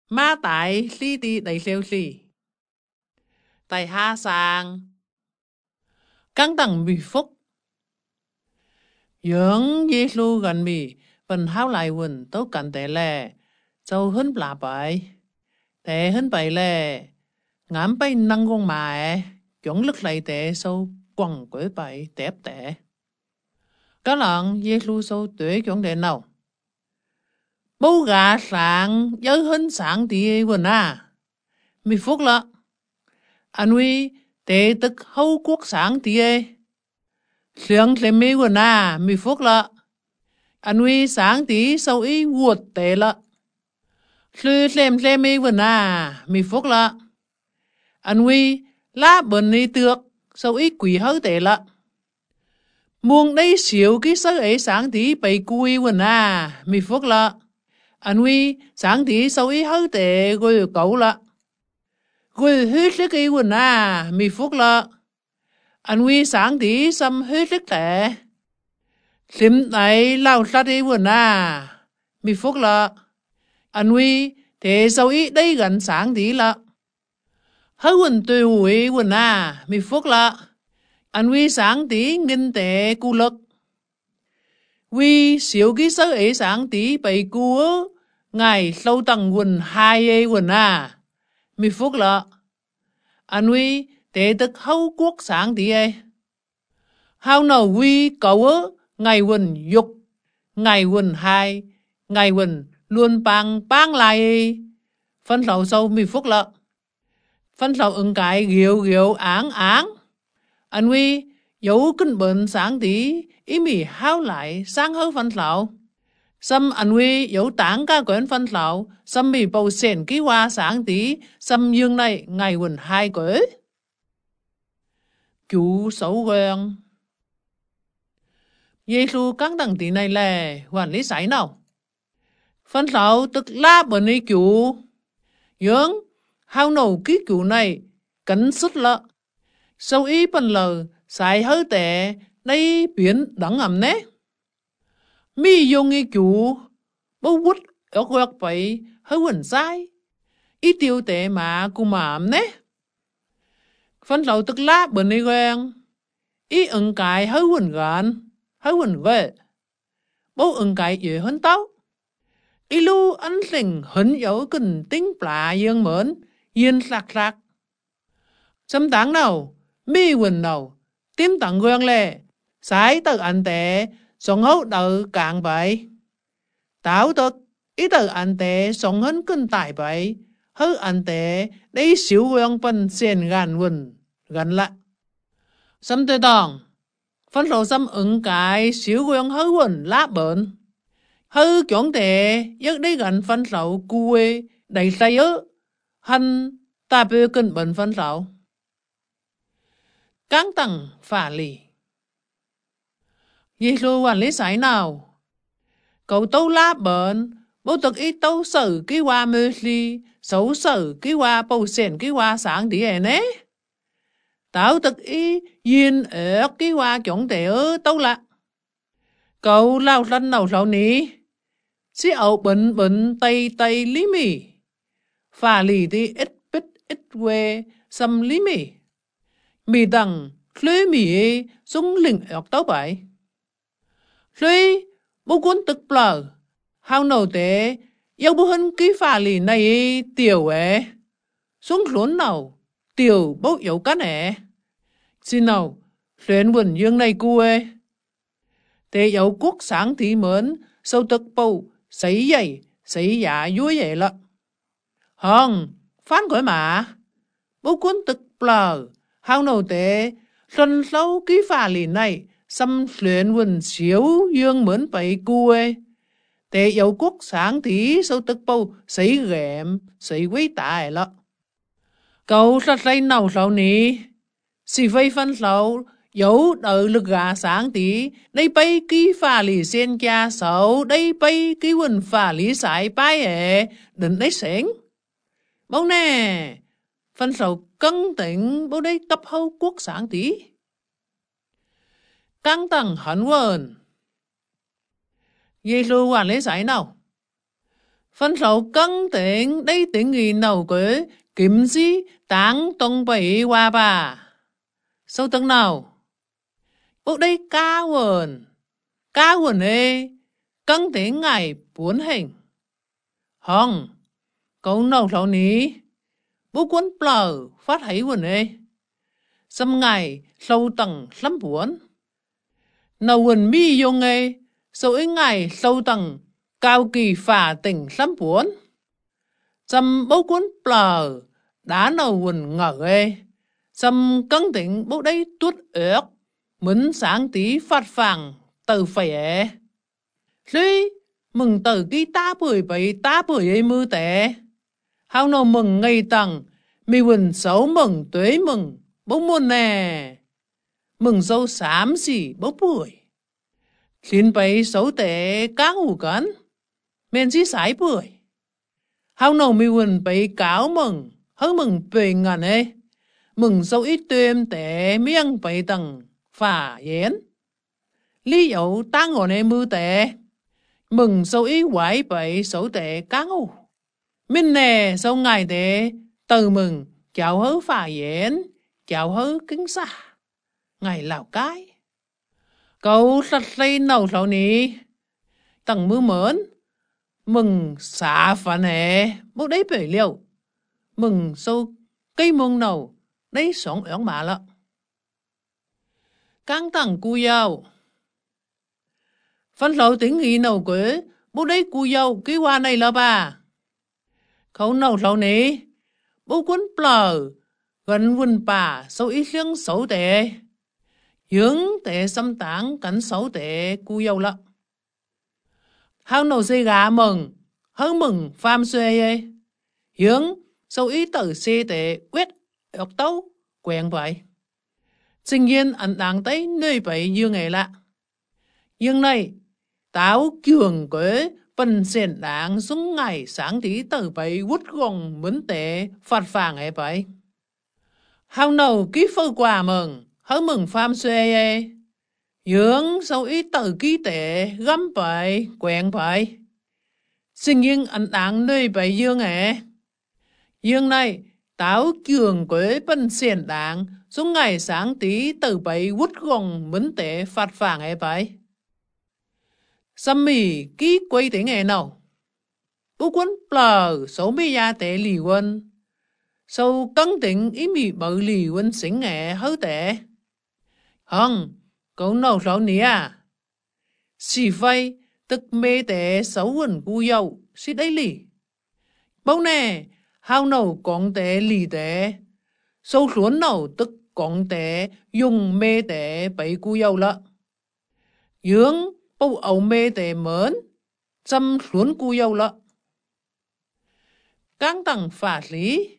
má tại lý đi đầy siêu xì. Tại hạ sang. Căng tầng bị phúc. Dưỡng Giê-xu gần mì, phần háo lại quần tấu cạnh tệ lệ, châu hến bà bởi. Tệ hến bày lệ, ngắm bay năng con mẹ, chuẩn lực lại tệ sâu quần quế bày tép tệ. Các lần Giê-xu sâu tuế chuẩn đệ nào. Bố gà sáng, giới hến sáng thì quần à. Mì phúc lạ. Anh huy tệ tức hâu quốc sáng thì ê. Sướng lệ mê quần à, mì phúc lạ. Anh huy sáng tí sâu ý vụt tệ lạ. Sư xem lệ mê quần à, mì phúc lạ. Anh huy lá bần đi tược, sâu ý quỷ hâu tệ lạ. Muông đây xíu cái sơ ấy sáng tí bày cùi quần à, mì phúc lạ. Anh huy sáng tí sâu ý hâu tệ rồi cậu lạ. Rồi huyết sức ý quần à, mì phúc lạ. Anh huy sáng tí xâm huyết sức tệ. Xím tay lao sát ý quần à, mì phúc lạ. Anh huy thế sâu ý đây gần sáng tí lạ. Hơ quần tùy hủy quần à, mì phúc lạ. Anh huy sáng tí nghìn tệ cụ lực. Vì xíu cái sơ ấy sáng tí bày cụ ơ, ngài sâu tầng quần hai ấy quần à, mì phúc lạ. Anh huy tế tức hâu quốc sáng tí ấy. Hào nào huy cậu ơ, ngài quần dục, ngài quần hai, ngài quần luôn bang lại ấy. Phân sầu sâu mì phúc lạ. Phân sầu ứng cái ghiệu áng. Anh huy dấu kinh bệnh sáng tí, ý mì hao lại sáng hơ phân sầu. Xâm anh huy dấu tảng ca quyển phân sầu, xâm mì bầu xền ký hoa sáng tí, xâm dương này ngày quần hai quế. Chú xấu quen. Giê-xu căng đằng tí này là quản lý sải nào. Phân sầu tức là bởi này chú. Dưỡng, hao nổ ký chú này, cấn sức lợ. Sau ý phần lờ, xài hơi tệ, đây biến đắng ẩm nế. Mi dùng ý chú, bố quất ớt quẹt vậy, hơi quần sai. Ý tiêu tệ mà cụ mà ẩm nế. Phân sầu tức là bởi này quen. Ý ứng cái hơi quần gạn, hơi quần ghệ. Bố ứng cái dễ hơn tao. Ý lưu anh sinh hấn dấu kinh tính plạ dương mến, yên sạc. Xâm táng nào, mi quần nào, tím tặng quen lệ, sái tờ anh tệ, sống hấu đợi càng vậy. Táo tức, ý tờ anh tệ, sống hấn kinh tài vậy, hứ anh tệ, đây xíu quen phần xền gàn quần, gần lại. Xâm tê tòng, phân sổ xâm ứng cái xíu quen hứ quần lá bệnh. Hư chuẩn tệ, giấc đi gần phân sổ quê, đầy say ớ, hân ta bê kinh bệnh phân sổ. Căng tầng phả lì. Giê-xu quản lý sải nào. Cậu tâu lá bệnh, bố thực ý tâu sở ký hoa mê si, xấu sở ký hoa bầu xền ký hoa sáng tí hề nế. Táo thực ý duyên ở ký hoa chuẩn tệ ớ tâu lạ. Cậu lao sân nào sầu ní. Xí ẩu bệnh tay lý mì. Phả lì thì ít quê xâm lý mì. Mì đằng khluê mì súng lình ớt tấu bại. Khluê bố cuốn tức bờ. Hào nổ tế yêu bố hân ký phả lì này tiểu ế. Xuống lốn nào tiểu bố yếu cá nẻ. Xin nào xuyên quần dương này cu ế. Tế yếu quốc sáng tí mến sâu tức bầu sấy dạ vui vậy lạ. Hông phán khỏi mà. Bố cuốn tức bờ. Hào nổ tế xuân sâu ký phả lì này xâm luyện quần xíu dương mến bậy cu ế. Tế yếu quốc sáng tí sâu tức bầu sấy ghẹm sấy quý tài lạ. Cậu sát say nào sao ní. Xì vây phân sâu dấu đợi lực gà sáng tí. Đây bay ký phà lì xên cha sâu. Đây bay ký quần phà lì sải bái ế. Đừng đấy xến. Bố nè. Phân sâu cân tỉnh bố đây cấp hâu quốc sáng tí. Căng tầng hẳn quần. Giê-xu quản lý sải nào. phân sầu cân tỉnh đây tỉnh gì nào quế kiểm gì táng tông bầy hoa bà. Sâu tầng nào? Bộ đây cá quần ê, cân tỉnh ngày bốn hình. Hông, cậu nào sầu ní, bố cuốn plờ phát thấy quần ê. Xâm ngày sâu tầng lắm bốn. Nào quần mi dùng ê, sâu ấy ngày sâu tầng cao kỳ phả tỉnh lắm bốn. Xâm bố cuốn plờ đá nào quần ngờ ê. Xâm cân tỉnh bố đây tuốt ớt, muốn sáng tí phát phàng tờ phải ế. Lý, mừng tờ ký tá bưởi bấy tá bưởi ấy mư tế. Hào nào mừng ngày tầng, mì quần xấu mừng tuế mừng, bố muôn nè. Mừng dâu xám xỉ bố bưởi. Khiến bấy xấu tế cá hủ cắn, men xí sái bưởi. Hào nào mì quần bấy cáo mừng, hớ mừng bề ngàn ê. Mừng dâu ít tuyêm tế miếng bấy tầng phả yến. Lý dẫu ta ngồi nè mư tế. Mừng dâu ít quái bấy xấu tế cá hủ. Mình nè dâu ngài tế từ mừng chào hớ phả yến, chào hớ kính xa. Ngày Lào Cai. Cậu sạch xây nâu sầu ní. Tầng mưa mớn. Mừng xả phá nè. Bố đấy bể liều. Mừng sâu cây mông nâu. Đấy sống ớn mà lọ. Căng tầng cú dâu. Phân sầu tính nghị nâu quế. Bố đấy cú dâu ký hoa này lọ bà. Khẩu nâu sầu ní. Bố cuốn plờ. Gần vun bà sâu ít liêng xấu tệ. Dưỡng tệ xâm tảng cảnh xấu tệ cú dâu lọ. Hào nâu xê gà mừng. Hớ mừng pham xuê ê. Dưỡng sâu ý tử xê tệ quyết ọc tấu quen vậy. Sinh nhiên ảnh đáng tới nơi vậy dương nghệ lạ. Dương này táo cường quế bần xền đáng xuống ngày sáng tí tử vậy vút gồng mướn tệ phạt phàng ấy vậy. Hào nâu ký phơ quà mừng. Hớ mừng pham xuê ê. Dưỡng sâu ý tử ký tệ găm vậy quen vậy. Sinh nhiên ảnh đáng nơi vậy dương ế. Dương này táo cường quế bần xền đáng xuống ngày sáng tí tử vậy vút gồng mướn tệ phạt phàng ấy vậy. Xâm mì ký quay tế nghề nào. Bố cuốn plờ xấu mì ya tệ lì quân. Sâu cân tỉnh ý mì bự lì quân xính nghề hớ tệ. Hông, cậu nào sổ ní à? Xì phây tức mê tệ xấu quần cú dâu xí đấy lì. Bố nè, hào nào con tệ lì tệ. Sâu xuống nào tức con tệ dùng mê tệ bấy cú dâu lợ. Dưỡng bố ẩu mê tệ mớn, xâm xuống cú dâu lợ. Căng tầng phá lý.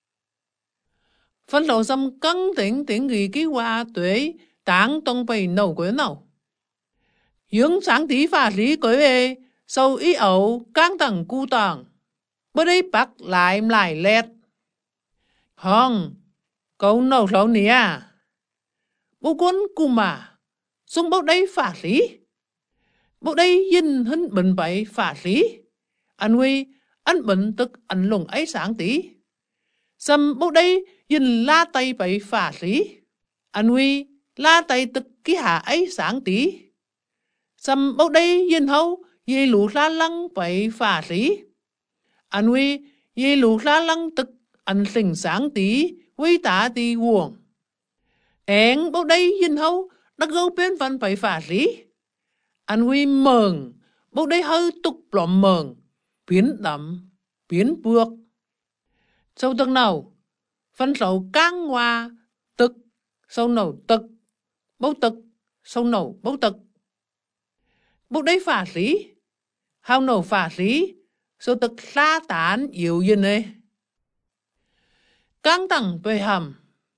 Phân lộ xâm cân tỉnh tỉnh ghi ký hoa tuế táng tông bày nâu quế nào. Dưỡng sáng tí phá lý quế bê, sâu ý ẩu căng tầng cu tầng. Bữa đây bác lại lét. Hông, cậu nâu sầu ní à? Bố cuốn cù mà, xuống bố đây phá lý. Bố đây dinh hân bình bậy phá lý. Anh huy, anh bình tức anh lùng ấy sáng tí. Xâm bố đây dinh la tay bậy phá lý. Anh huy, la tay tức ký hạ ấy sáng tí. Xâm bố đây dinh hâu, dì lũ la lăng bậy phá lý. Anh huy, dì lũ la lăng tức anh sinh sáng tí, quy tá tí nguồn. Én bố đây dinh hâu, đã gâu bên văn bậy phá lý. Anh huy mờn, bố đây hơi tục lộm mờn, biến đậm, biến bước. Sau tầng nào, phân sầu căng hoa, tức, sau nào tức, sau nào bố tức. Bố đây phá lý, hào nào phá lý, sau tức xa tán yếu dân ấy. Căng tầng bề hầm.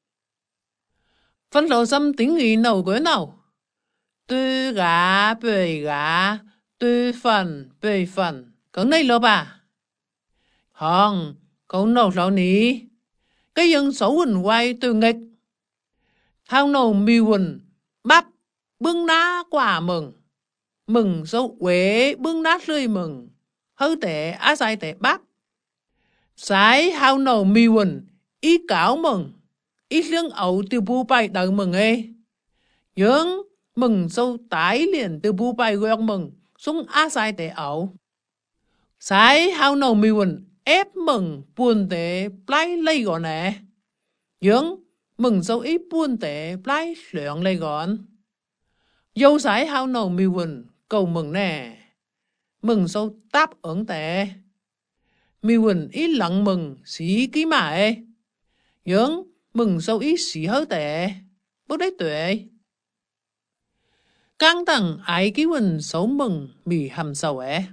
Phân sầu xâm tính ý nào quế nào. Tư gá bề gá, tư phần bề phần. Cậu này lô bà. Hông, cậu nào sao ní. Cái dân xấu hình quay từ nghịch. Hào nào mì quần, bắp, bưng ná quả mừng. Mừng dâu quế bưng ná rơi mừng. hư tệ á sai tệ bác. Sái hao nầu mi quần, ý cáo mừng, ý lương ẩu tiêu bù bài đợi mừng ê. Dưỡng mừng sâu tái liền tiêu bù bài gọt mừng, xuống á sai tệ ẩu. Sái hao nầu mi quần, ép mừng buồn tệ plái lây gọn nè. Dưỡng mừng sâu ý buồn tệ plái lượng lây gọn. Dâu sái hao nầu mi quần, cầu mừng nè. Mừng sâu táp ẩn tệ. Mi quần ý lặng mừng xí ký mà ê. Dưỡng mừng sâu ý xí hớ tệ. Bố đấy tuệ. Căng tầng ái ký quần xấu mừng mì hầm sầu ế.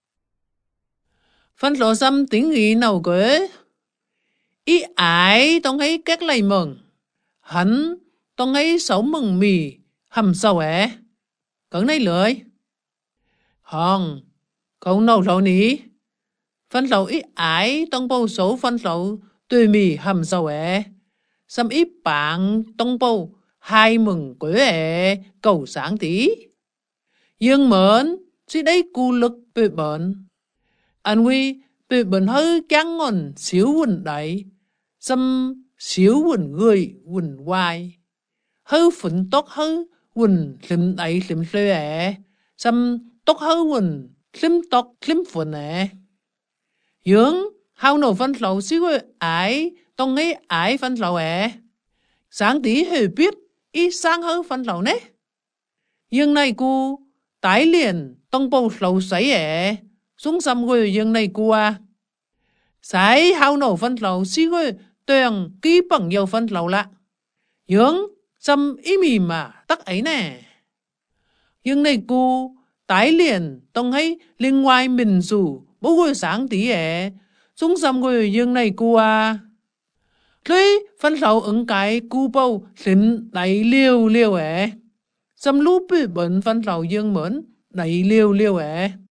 Phân lộ xâm tiếng ý nào quế. Ý ái tông ấy các lầy mừng. Hắn tông ấy xấu mừng mì hầm sầu ế. Cẩn này lưỡi. Hòn, cậu nào lộ ní. Phân lộ ý ái tông bầu xấu phân lộ tùy mì hầm sầu ế. Xâm ý bạn tông bầu hai mừng quế ế cầu sáng tí. Dương mến, chứ đấy cú lực bệ bệnh. Anh huy bệ bệnh hơi chăng ngon xíu quần đáy. Xâm xíu quần người quần hoài. Hơi phấn tốt hơi quần liếm đáy liếm lê ế. Xâm tốt hơi quần liếm tốt liếm phấn ế. Dương hao nổ phân lầu xíu ái tông ấy ái phân lầu ế. Sáng tí hơi biết ý sang hơi phân lầu nế. Dương này cô tái liền tông bầu lầu sấy ế. Xuống xăm gửi dương này cô à. Sái hao nổ phân lầu xí gửi tuyển ký bằng dầu phân lầu lạ. Dương xăm ý mì mà tắc ấy nè. Dương này cô tái liền tông ấy liên ngoài mình dù bố gửi sáng tí ế. Xuống xăm gửi dương này cô à. Lấy phân lầu ứng cái cô bầu liếm đáy liêu liêu ế. Xăm lũ bì bệnh phân lầu dương mến đáy liêu liêu ế.